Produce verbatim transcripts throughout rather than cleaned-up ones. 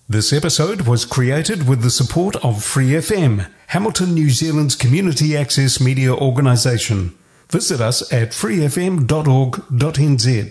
This episode was created with the support of Free F M, Hamilton, New Zealand's community access media organisation. Visit us at free f m dot org dot n z.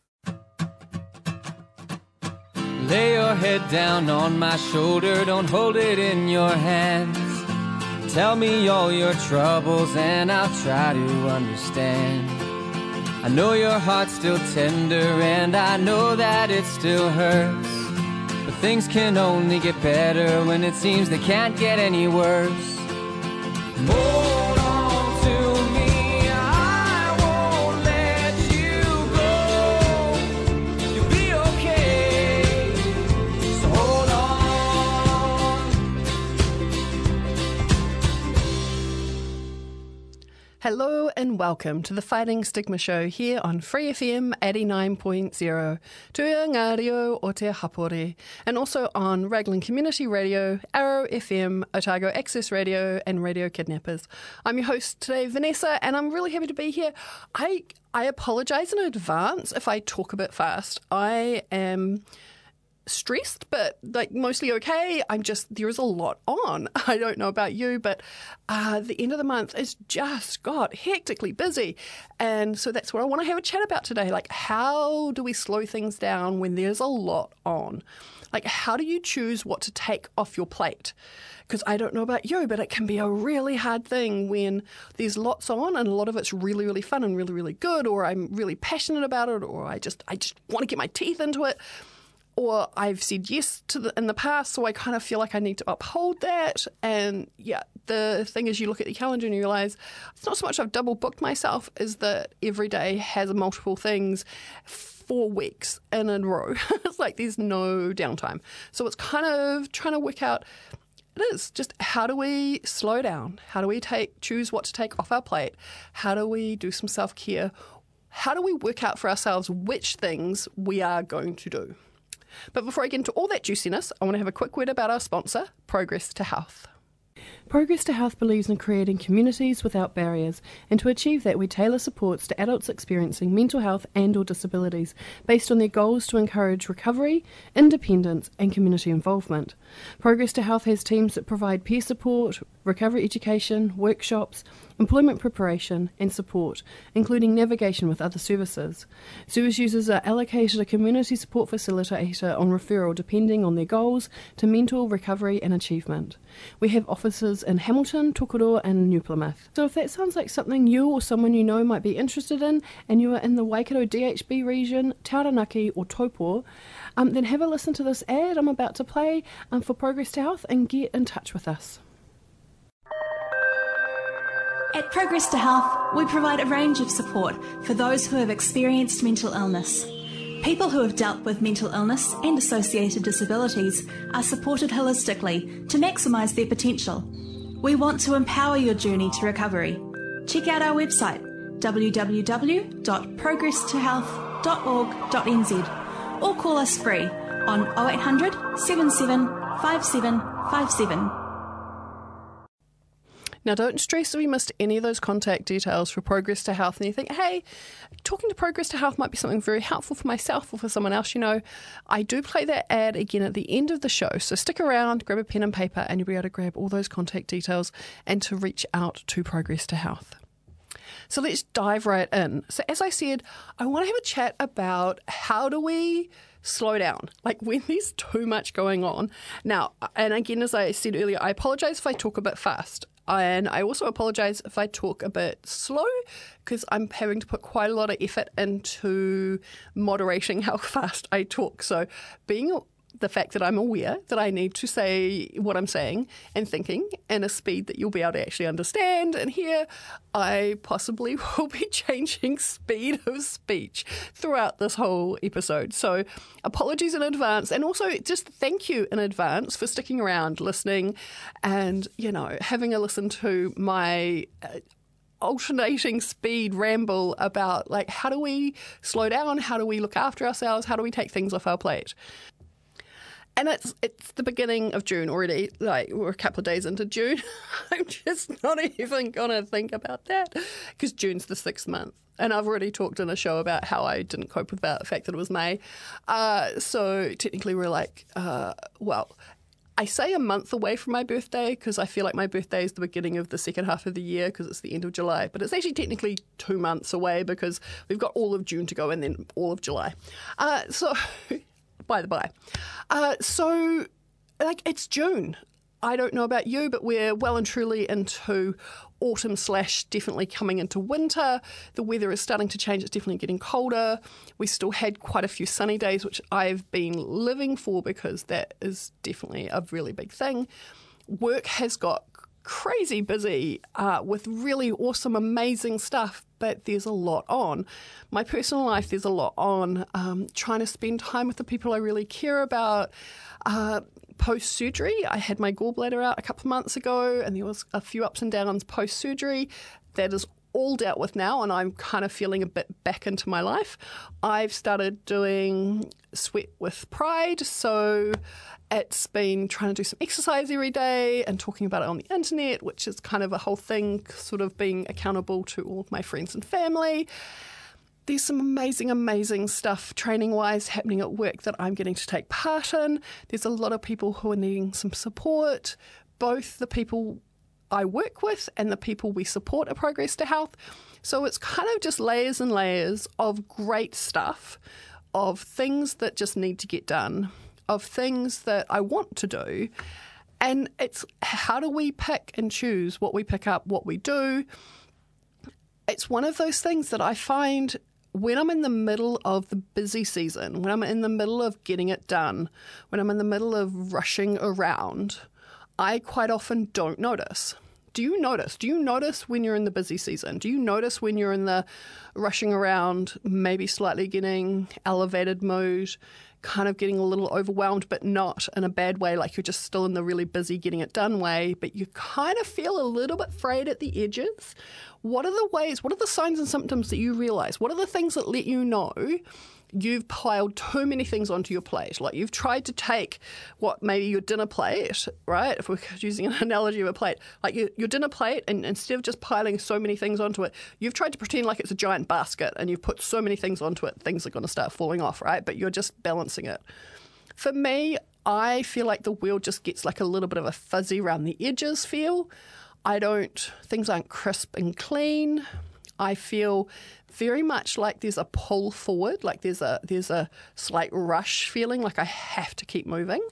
Lay your head down on my shoulder, don't hold it in your hands. Tell me all your troubles and I'll try to understand. I know your heart's still tender and I know that it still hurts. But things can only get better when it seems they can't get any worse. Hold on to me, I won't let you go. You'll be okay, so hold on. Hello and welcome to the Fighting Stigma Show here on Free F M eighty-nine point zero, Te Ngā Reo o Te Hapori, and also on Raglan Community Radio, Arrow F M, Otago Access Radio, and Radio Kidnappers. I'm your host today, Vanessa, and I'm really happy to be here. I I apologise in advance if I talk a bit fast. I am stressed, but like mostly okay. I'm just, there is a lot on. I don't know about you, but uh, the end of the month is just got hectically busy. And so that's what I want to have a chat about today. Like, how do we slow things down when there's a lot on? Like, how do you choose what to take off your plate? Because I don't know about you, but it can be a really hard thing when there's lots on and a lot of it's really, really fun and really, really good, or I'm really passionate about it, or I just, I just want to get my teeth into it. Or I've said yes to the in the past, so I kind of feel like I need to uphold that. And yeah, the thing is, you look at the calendar and you realise it's not so much I've double booked myself, is that every day has multiple things four weeks in a row. It's like there's no downtime. So it's kind of trying to work out, it is just how do we slow down? How do we take choose what to take off our plate? How do we do some self-care? How do we work out for ourselves which things we are going to do? But before I get into all that juiciness, I want to have a quick word about our sponsor, Progress to Health. Progress to Health believes in creating communities without barriers, and to achieve that we tailor supports to adults experiencing mental health and or disabilities based on their goals to encourage recovery, independence and community involvement. Progress to Health has teams that provide peer support, recovery education, workshops, employment preparation and support, including navigation with other services. Service users are allocated a community support facilitator on referral depending on their goals to mental recovery and achievement. We have offices in Hamilton, Tokoroa and New Plymouth. So if that sounds like something you or someone you know might be interested in, and you are in the Waikato D H B region, Taranaki or Taupo, um, then have a listen to this ad I'm about to play um, for Progress to Health and get in touch with us. At Progress to Health, we provide a range of support for those who have experienced mental illness. People who have dealt with mental illness and associated disabilities are supported holistically to maximise their potential. We want to empower your journey to recovery. Check out our website, w w w dot progress to health dot org dot n z, or call us free on oh eight hundred, seven seven five seven five seven. Now, don't stress if you missed any of those contact details for Progress to Health and you think, hey, talking to Progress to Health might be something very helpful for myself or for someone else. You know, I do play that ad again at the end of the show. So stick around, grab a pen and paper, and you'll be able to grab all those contact details and to reach out to Progress to Health. So let's dive right in. So as I said, I want to have a chat about how do we slow down, like when there's too much going on. Now, and again, as I said earlier, I apologise if I talk a bit fast. And I also apologise if I talk a bit slow because I'm having to put quite a lot of effort into moderating how fast I talk. So being the fact that I'm aware that I need to say what I'm saying and thinking in a speed that you'll be able to actually understand and hear, I possibly will be changing speed of speech throughout this whole episode. So apologies in advance, and also just thank you in advance for sticking around, listening, and, you know, having a listen to my uh, alternating speed ramble about, like, how do we slow down? How do we look after ourselves? How do we take things off our plate? And it's it's the beginning of June already. Like, we're a couple of days into June. I'm just not even going to think about that because June's the sixth month. And I've already talked in a show about how I didn't cope with that, the fact that it was May. Uh, so technically we're like, uh, well, I say a month away from my birthday because I feel like my birthday is the beginning of the second half of the year because it's the end of July. But it's actually technically two months away because we've got all of June to go and then all of July. Uh, so, by the by. Uh, so, like, it's June. I don't know about you, but we're well and truly into autumn slash definitely coming into winter. The weather is starting to change. It's definitely getting colder. We still had quite a few sunny days, which I've been living for because that is definitely a really big thing. Work has got crazy busy uh, with really awesome, amazing stuff, but there's a lot on. My personal life, there's a lot on. Um, trying to spend time with the people I really care about. Uh, Post-surgery, I had my gallbladder out a couple of months ago and there was a few ups and downs post-surgery. That is all dealt with now and I'm kind of feeling a bit back into my life. I've started doing Sweat with Pride, so it's been trying to do some exercise every day and talking about it on the internet, which is kind of a whole thing, sort of being accountable to all of my friends and family. There's some amazing, amazing stuff training-wise happening at work that I'm getting to take part in. There's a lot of people who are needing some support, both the people I work with and the people we support at Progress to Health. So it's kind of just layers and layers of great stuff, of things that just need to get done, of things that I want to do. And it's how do we pick and choose what we pick up, what we do. It's one of those things that I find when I'm in the middle of the busy season, when I'm in the middle of getting it done, when I'm in the middle of rushing around, I quite often don't notice. Do you notice? Do you notice when you're in the busy season? Do you notice when you're in the rushing around, maybe slightly getting elevated mood, kind of getting a little overwhelmed, but not in a bad way, like you're just still in the really busy getting it done way, but you kind of feel a little bit frayed at the edges? What are the ways, what are the signs and symptoms that you realise? What are the things that let you know you've piled too many things onto your plate? Like you've tried to take what maybe your dinner plate, right? If we're using an analogy of a plate, like your, your dinner plate, and instead of just piling so many things onto it, you've tried to pretend like it's a giant basket and you've put so many things onto it, things are going to start falling off, right? But you're just balancing it. For me, I feel like the wheel just gets like a little bit of a fuzzy around the edges feel. I don't, things aren't crisp and clean. I feel very much like there's a pull forward, like there's a there's a slight rush feeling, like I have to keep moving.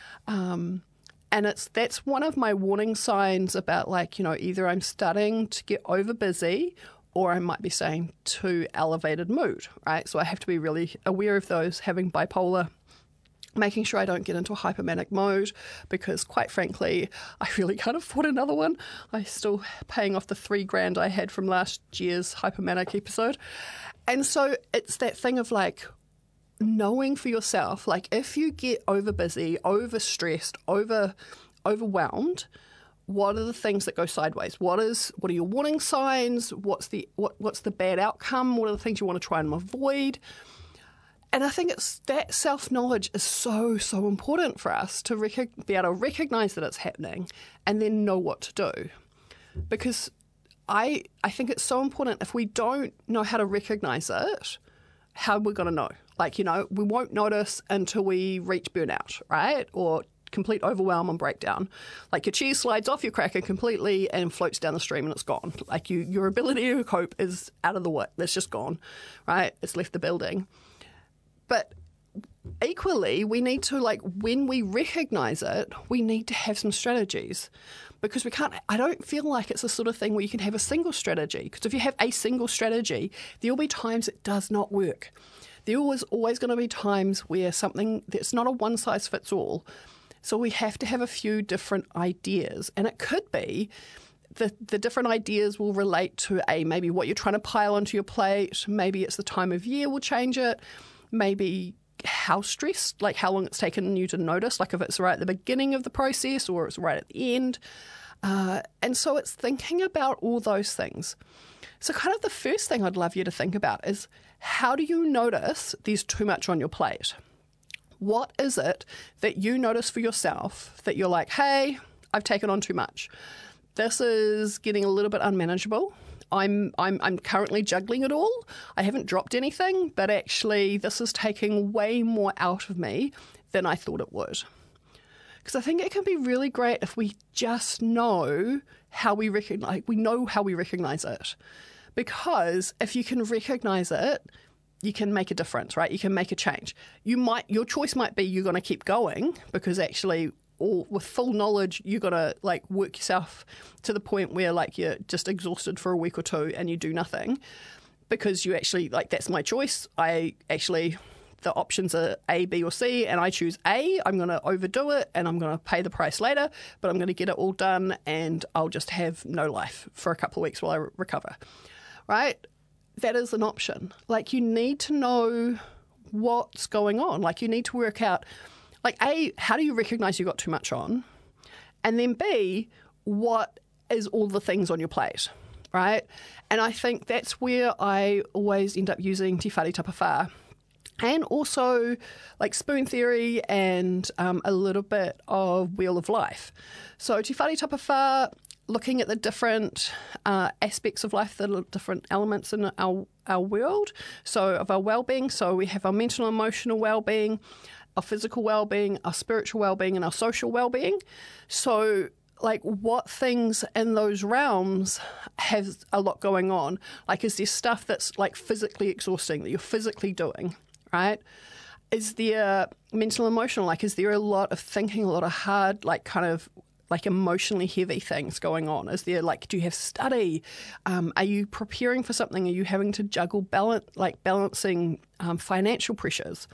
Um, and it's that's one of my warning signs about, like, you know, either I'm starting to get over busy or I might be saying too elevated mood, right? So I have to be really aware of those, having bipolar, making sure I don't get into a hypomanic mode because, quite frankly, I really can't afford another one. I'm still paying off the three grand I had from last year's hypomanic episode. And so it's that thing of, like, knowing for yourself, like, if you get over busy, over stressed, over overwhelmed, what are the things that go sideways? What is what are your warning signs? What's the what what's the bad outcome? What are the things you want to try and avoid? And I think it's that self-knowledge is so, so important for us to rec- be able to recognise that it's happening and then know what to do. Because I I think it's so important. If we don't know how to recognise it, how are we going to know? Like, you know, we won't notice until we reach burnout, right? Or complete overwhelm and breakdown. Like your cheese slides off your cracker completely and floats down the stream and it's gone. Like you, your ability to cope is out of the way. It's just gone, right? It's left the building. But equally, we need to, like, when we recognise it, we need to have some strategies, because we can't, I don't feel like it's the sort of thing where you can have a single strategy, because if you have a single strategy, there will be times it does not work. There is always going to be times where something, that's not a one size fits all. So we have to have a few different ideas, and it could be The, the different ideas will relate to a maybe what you're trying to pile onto your plate. Maybe it's the time of year will change it. Maybe how stressed, like how long it's taken you to notice, like if it's right at the beginning of the process or it's right at the end. Uh, and so it's thinking about all those things. So kind of the first thing I'd love you to think about is, how do you notice there's too much on your plate? What is it that you notice for yourself that you're like, hey, I've taken on too much? This is getting a little bit unmanageable. I'm I'm I'm currently juggling it all. I haven't dropped anything, but actually this is taking way more out of me than I thought it would. Because I think it can be really great if we just know how we recognize, we know how we recognize it. Because if you can recognize it, you can make a difference, right? You can make a change. You might, your choice might be you're going to keep going because actually, or with full knowledge, you're going to like work yourself to the point where like you're just exhausted for a week or two and you do nothing because you actually, like, that's my choice. I actually, the options are A, B or C, and I choose A. I'm going to overdo it and I'm going to pay the price later, but I'm going to get it all done and I'll just have no life for a couple of weeks while I re- recover, right? That is an option. Like, you need to know what's going on. Like, you need to work out, like, A, how do you recognize you got too much on? And then B, what is all the things on your plate, right? And I think that's where I always end up using Te Whare Tapawhā. And also like spoon theory and um, a little bit of Wheel of Life. So Te Whare Tapawhā, looking at the different uh, aspects of life, the different elements in our, our world, so of our well-being. So we have our mental and emotional well-being, our physical well-being, our spiritual well-being, and our social well-being. So like what things in those realms have a lot going on? Like, is there stuff that's like physically exhausting that you're physically doing, right? Is there mental, emotional? Like, is there a lot of thinking, a lot of hard, like kind of like emotionally heavy things going on? Is there like, do you have study? Um, are you preparing for something? Are you having to juggle balance, like balancing um, financial pressures?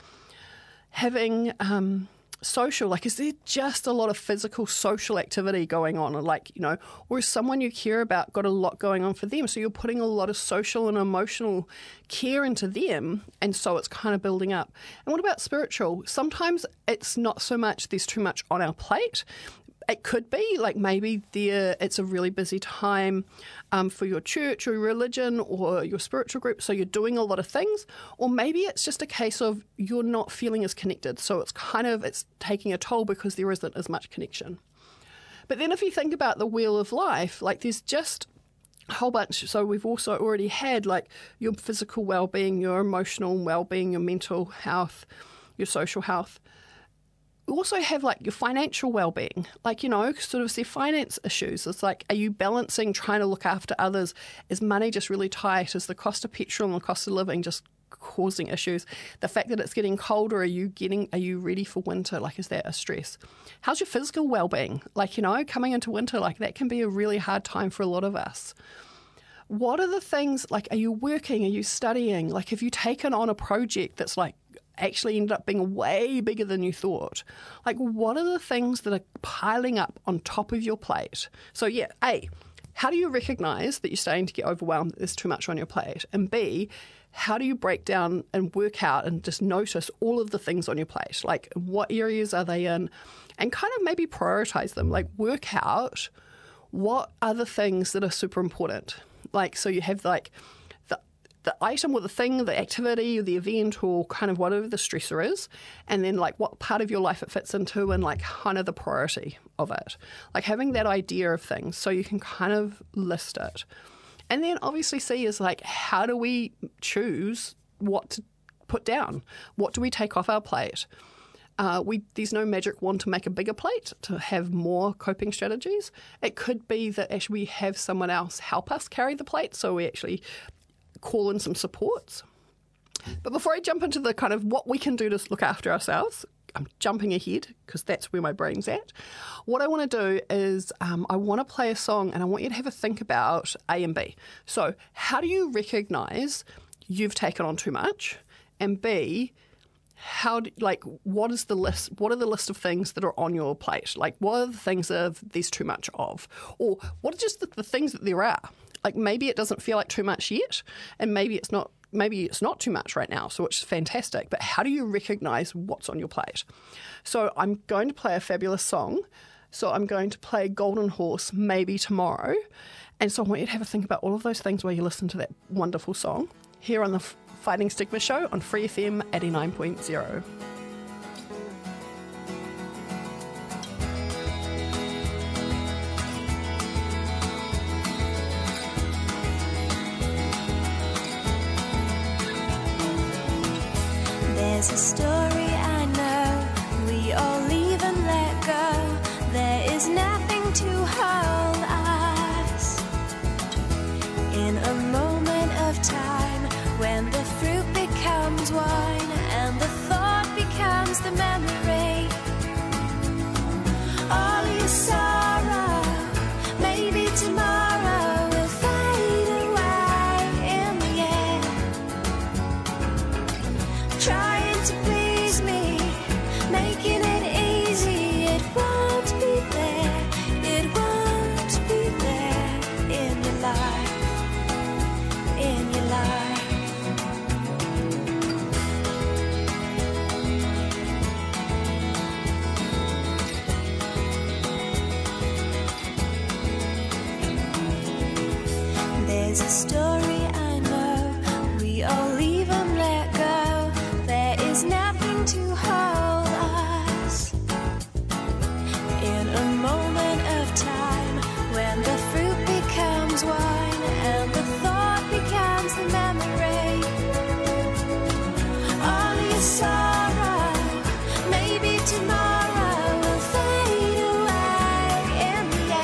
Having um, social, like, is there just a lot of physical social activity going on? Or like, you know, or is someone you care about got a lot going on for them? So you're putting a lot of social and emotional care into them. And so it's kind of building up. And what about spiritual? Sometimes it's not so much there's too much on our plate. It could be like maybe there it's a really busy time um, for your church or your religion or your spiritual group, so you're doing a lot of things. Or maybe it's just a case of you're not feeling as connected, so it's kind of it's taking a toll because there isn't as much connection. But then if you think about the Wheel of Life, like there's just a whole bunch. So we've also already had like your physical well-being, your emotional well-being, your mental health, your social health. We also have like your financial well-being, like, you know, sort of see finance issues. It's like, are you balancing trying to look after others? Is money just really tight? Is the cost of petrol and the cost of living just causing issues? The fact that it's getting colder, are you getting, are you ready for winter? Like, is that a stress? How's your physical well-being? Like, you know, coming into winter, like that can be a really hard time for a lot of us. What are the things, like, are you working? Are you studying? Like, have you taken on a project that's like, actually ended up being way bigger than you thought? Like, what are the things that are piling up on top of your plate? So yeah, A, how do you recognize that you're starting to get overwhelmed, that there's too much on your plate? And B, how do you break down and work out and just notice all of the things on your plate? Like, what areas are they in? And kind of maybe prioritize them. Like, work out what are the things that are super important. Like, so you have like the item or the thing, the activity or the event or kind of whatever the stressor is, and then like what part of your life it fits into and like kind of the priority of it. Like having that idea of things so you can kind of list it. And then obviously C is like, how do we choose what to put down? What do we take off our plate? Uh, we there's no magic wand to make a bigger plate, to have more coping strategies. It could be that actually we have someone else help us carry the plate, so we actually call in some supports. But before I jump into the kind of what we can do to look after ourselves, I'm jumping ahead because that's where my brain's at. What I want to do is um, I want to play a song and I want you to have a think about A and B. So how do you recognise you've taken on too much? And B, how do, like what is the list? What are the list of things that are on your plate? Like what are the things that there's too much of? Or what are just the, the things that there are? Like maybe it doesn't feel like too much yet, and maybe it's not maybe it's not too much right now, so which is fantastic. But how do you recognise what's on your plate? So I'm going to play a fabulous song. So I'm going to play Golden Horse, Maybe Tomorrow. And so I want you to have a think about all of those things while you listen to that wonderful song here on the Fighting Stigma Show on Free F M eighty-nine point zero. There's a story I know, we all leave and let go. There is nothing to hold us. In a moment of time, when the fruit becomes wine and the thought becomes the memory, all your sorrow, maybe tomorrow will fade away in the air. Trying to please me, making it easy, it won't be there, it won't be there in your life, in your life. There's a story I know, we all leave and let go. There is nothing to hold us. In a moment of time, when the fruit becomes wine and the thought becomes the memory, all your sorrow, maybe tomorrow will fade away in the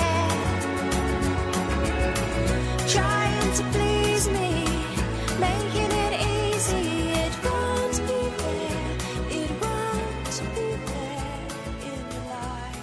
air. Trying to please me, making it easy, it won't be there, it won't be there in your life,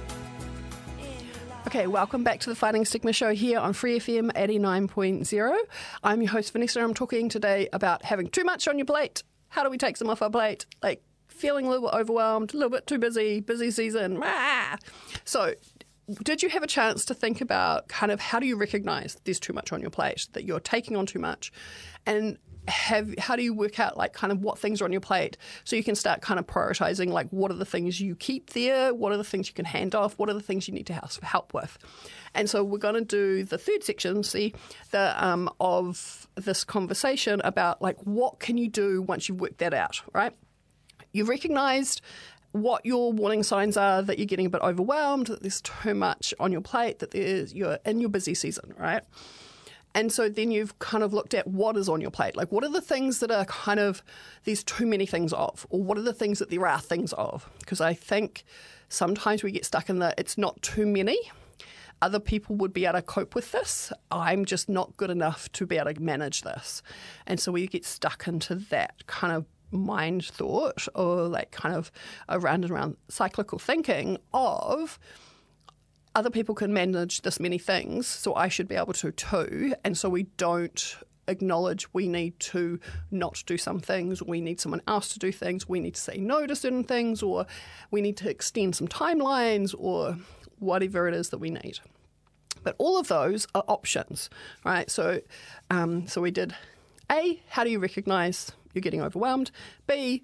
in your life. Okay, welcome back to the Fighting Stigma Show here on Free F M eighty-nine point zero. I'm your host, Vanessa, and I'm talking today about having too much on your plate. How do we take some off our plate? Like feeling a little bit overwhelmed, a little bit too busy, busy season. Rah! So, did you have a chance to think about kind of how do you recognise there's too much on your plate, that you're taking on too much, and have how do you work out like kind of what things are on your plate so you can start kind of prioritising like what are the things you keep there, what are the things you can hand off, what are the things you need to ask for help with. And so we're going to do the third section, see, the um, of this conversation about like what can you do once you've worked that out, right? You've recognised what your warning signs are that you're getting a bit overwhelmed, that there's too much on your plate, that there's you're in your busy season, right? And so then you've kind of looked at what is on your plate. Like, what are the things that are kind of there's too many things of, or what are the things that there are things of? Because I think sometimes we get stuck in the it's not too many. Other people would be able to cope with this. I'm just not good enough to be able to manage this. And so we get stuck into that kind of mind thought or like kind of around and around cyclical thinking of other people can manage this many things, so I should be able to too. And so we don't acknowledge we need to not do some things, we need someone else to do things, we need to say no to certain things, or we need to extend some timelines or whatever it is that we need. But all of those are options, right? So, um, so we did A, how do you recognise you're getting overwhelmed? B,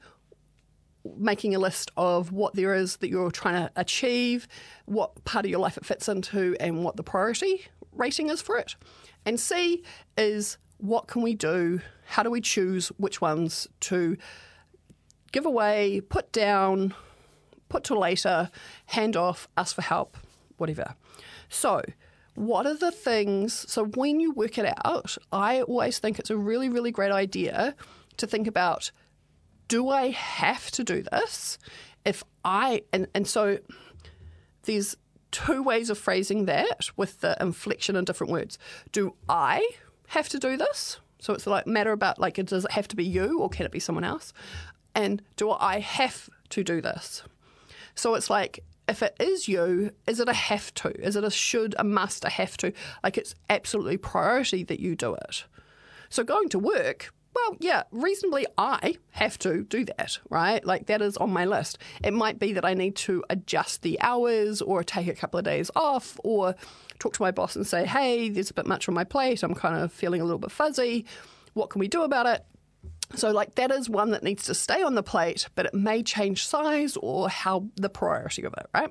making a list of what there is that you're trying to achieve, what part of your life it fits into, and what the priority rating is for it. And C is what can we do, how do we choose which ones to give away, put down, put to later, hand off, ask for help, whatever. So what are the things, so when you work it out, I always think it's a really, really great idea to think about, do I have to do this? If I, and, and so there's two ways of phrasing that with the inflection in different words. Do I have to do this? So it's like matter about like, does it have to be you or can it be someone else? And do I have to do this? So it's like, if it is you, is it a have to? Is it a should, a must, a have to? Like it's absolutely priority that you do it. So going to work, well, yeah, reasonably I have to do that, right? Like that is on my list. It might be that I need to adjust the hours or take a couple of days off or talk to my boss and say, hey, there's a bit much on my plate. I'm kind of feeling a little bit fuzzy. What can we do about it? So like that is one that needs to stay on the plate, but it may change size or how the priority of it, right?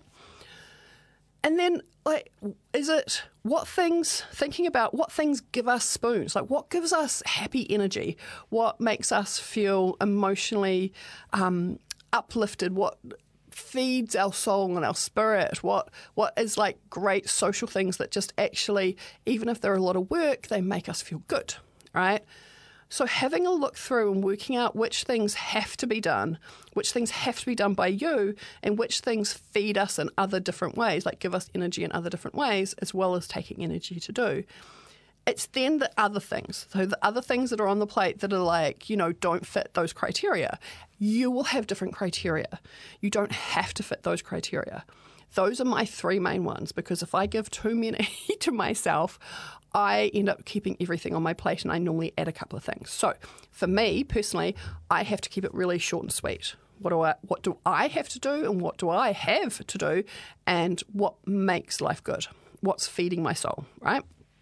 And then like, is it what things, thinking about what things give us spoons, like what gives us happy energy, what makes us feel emotionally um, uplifted, what feeds our soul and our spirit, what what is like great social things that just actually, even if they're a lot of work, they make us feel good, right? So having a look through and working out which things have to be done, which things have to be done by you, and which things feed us in other different ways, like give us energy in other different ways, as well as taking energy to do. It's then the other things. So the other things that are on the plate that are like, you know, don't fit those criteria. You will have different criteria. You don't have to fit those criteria. Those are my three main ones, because if I give too many to myself, I end up keeping everything on my plate, and I normally add a couple of things. So for me personally, I have to keep it really short and sweet. What do I what do I have to do, and what do I have to do, and what makes life good? What's feeding my soul, right?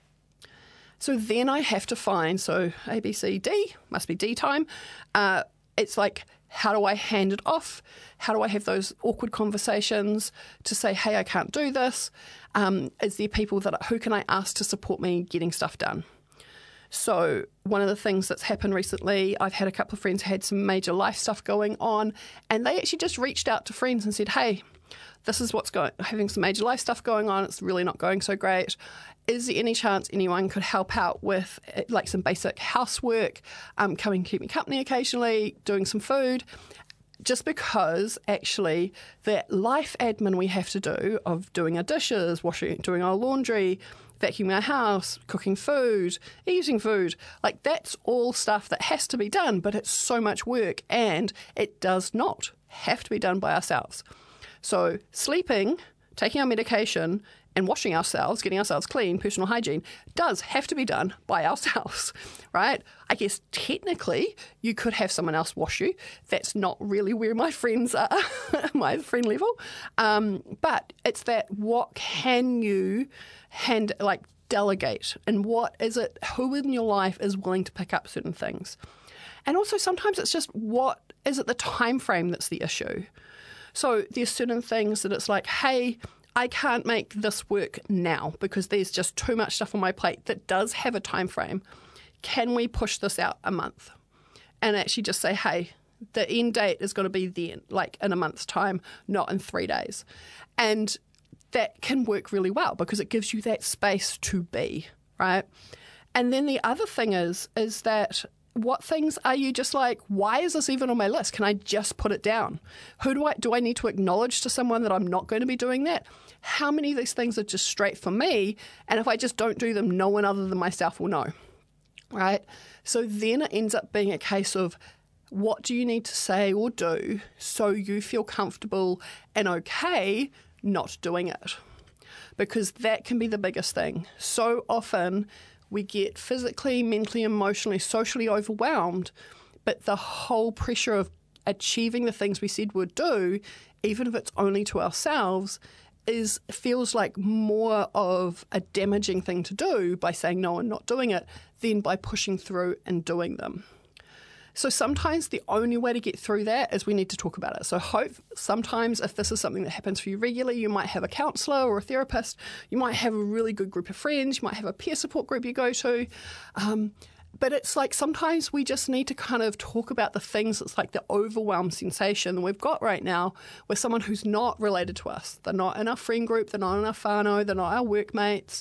So then I have to find, so A, B, C, D, must be D time. Uh, it's like, how do I hand it off? How do I have those awkward conversations to say, hey, I can't do this? Um, is there people that who can I ask to support me getting stuff done? So one of the things that's happened recently, I've had a couple of friends who had some major life stuff going on, and they actually just reached out to friends and said, hey, this is what's going, having some major life stuff going on. It's really not going so great. Is there any chance anyone could help out with like some basic housework, um, coming keep me company occasionally, doing some food? Just because actually that life admin we have to do of doing our dishes, washing, doing our laundry, vacuuming our house, cooking food, eating food, like that's all stuff that has to be done, but it's so much work, and it does not have to be done by ourselves. So sleeping, taking our medication, and washing ourselves, getting ourselves clean, personal hygiene, does have to be done by ourselves, right? I guess technically you could have someone else wash you. That's not really where my friends are, my friend level. Um, but it's that what can you hand, like delegate, and what is it, who in your life is willing to pick up certain things? And also sometimes it's just what is it the time frame that's the issue? So there's certain things that it's like, hey, I can't make this work now because there's just too much stuff on my plate that does have a time frame. Can we push this out a month? And actually just say, hey, the end date is going to be then, like in a month's time, not in three days. And that can work really well because it gives you that space to be, right? And then the other thing is, is that what things are you just like, why is this even on my list? Can I just put it down? Who do I do I need to acknowledge to someone that I'm not going to be doing that? How many of these things are just straight for me? And if I just don't do them, no one other than myself will know, right? So then it ends up being a case of what do you need to say or do so you feel comfortable and okay not doing it? Because that can be the biggest thing. So often we get physically, mentally, emotionally, socially overwhelmed, but the whole pressure of achieving the things we said we'd do, even if it's only to ourselves, is feels like more of a damaging thing to do by saying no and not doing it than by pushing through and doing them. So sometimes the only way to get through that is we need to talk about it. So hope sometimes if this is something that happens for you regularly, you might have a counsellor or a therapist, you might have a really good group of friends, you might have a peer support group you go to. Um, but it's like sometimes we just need to kind of talk about the things that's like the overwhelm sensation that we've got right now with someone who's not related to us. They're not in our friend group, they're not in our whānau, they're not our workmates.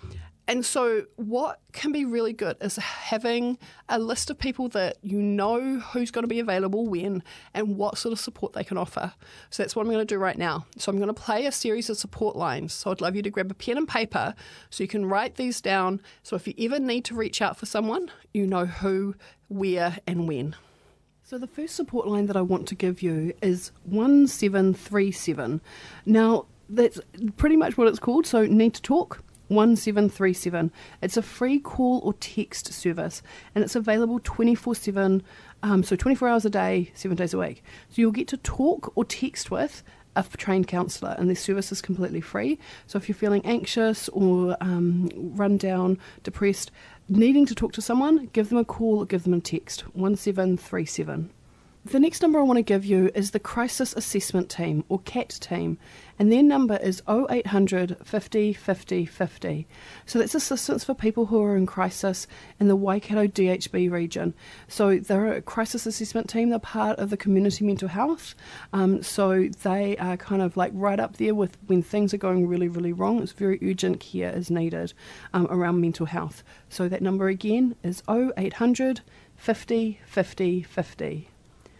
And so what can be really good is having a list of people that you know who's going to be available when and what sort of support they can offer. So that's what I'm going to do right now. So I'm going to play a series of support lines. So I'd love you to grab a pen and paper so you can write these down. So if you ever need to reach out for someone, you know who, where and when. So the first support line that I want to give you is one seven three seven. Now that's pretty much what it's called. So need to talk. one seven three seven. It's a free call or text service and it's available twenty-four seven, um, so twenty-four hours a day, seven days a week. So you'll get to talk or text with a trained counsellor and this service is completely free. So if you're feeling anxious or um, run down, depressed, needing to talk to someone, give them a call or give them a text, one seven three seven. The next number I want to give you is the Crisis Assessment Team, or C A T team, and their number is oh eight hundred, fifty, fifty, fifty. So that's assistance for people who are in crisis in the Waikato D H B region. So they're a crisis assessment team, they're part of the community mental health, um, so they are kind of like right up there with when things are going really, really wrong. It's very urgent care is needed um, around mental health. So that number again is oh eight hundred, fifty, fifty, fifty.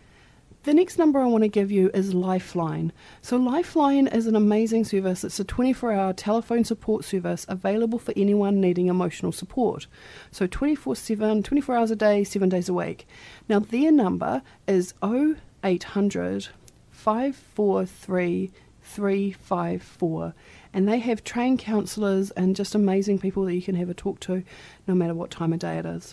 The next number I want to give you is Lifeline. So Lifeline is an amazing service. It's a twenty-four hour telephone support service available for anyone needing emotional support. So twenty-four seven, twenty-four hours a day, seven days a week. Now their number is oh eight hundred, five four three, three five four. And they have trained counsellors and just amazing people that you can have a talk to no matter what time of day it is.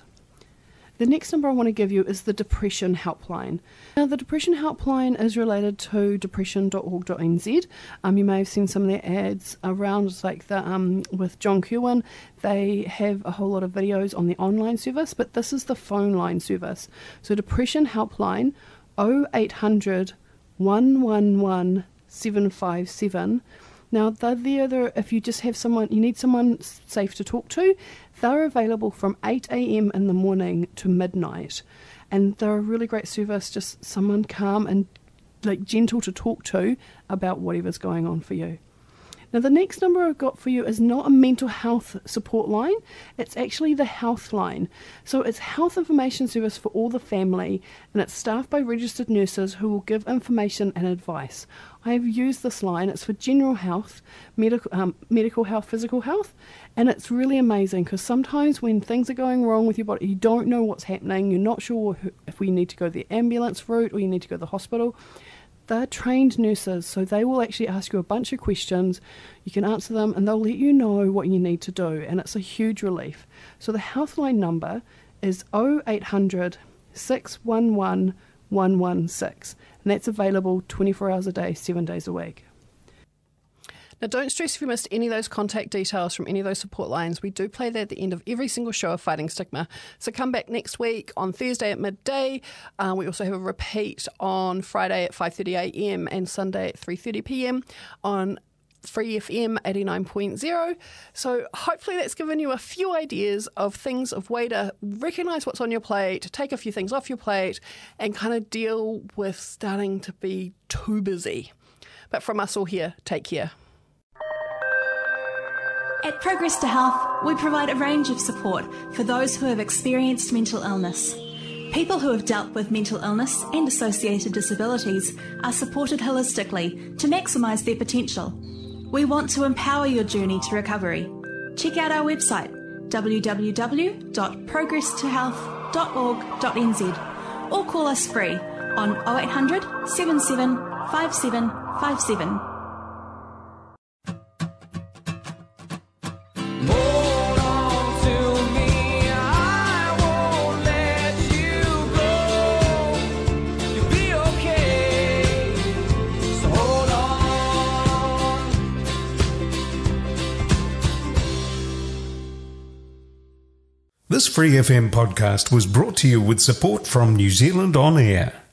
The next number I want to give you is the Depression Helpline. Now, the Depression Helpline is related to depression dot org dot n z. Um, you may have seen some of their ads around, it's like the um, with John Kirwan. They have a whole lot of videos on the online service, but this is the phone line service. So Depression Helpline, oh eight hundred, one one one, seven five seven. Now, they're there if you just have someone, you need someone safe to talk to. They're available from eight a.m. in the morning to midnight. And they're a really great service, just someone calm and like gentle to talk to about whatever's going on for you. Now, the next number I've got for you is not a mental health support line. It's actually the health line. So it's health information service for all the family, and it's staffed by registered nurses who will give information and advice. I have used this line. It's for general health, medical, um, medical health, physical health, and it's really amazing because sometimes when things are going wrong with your body, you don't know what's happening, you're not sure if we need to go the ambulance route or you need to go to the hospital. They're trained nurses, so they will actually ask you a bunch of questions. You can answer them and they'll let you know what you need to do, and it's a huge relief. So the Healthline number is oh eight hundred, six one one, one one six, and that's available twenty-four hours a day, seven days a week. Now, don't stress if you missed any of those contact details from any of those support lines. We do play that at the end of every single show of Fighting Stigma. So come back next week on Thursday at midday. Uh, we also have a repeat on Friday at five thirty a.m. and Sunday at three thirty p.m. on Free F M eighty-nine point oh. So hopefully that's given you a few ideas of things, of way to recognise what's on your plate, take a few things off your plate, and kind of deal with starting to be too busy. But from us all here, take care. At Progress to Health, we provide a range of support for those who have experienced mental illness. People who have dealt with mental illness and associated disabilities are supported holistically to maximise their potential. We want to empower your journey to recovery. Check out our website, w w w dot progress to health dot org dot n z, or call us free on oh eight hundred, seven seven five seven five seven. This Free F M podcast was brought to you with support from New Zealand On Air.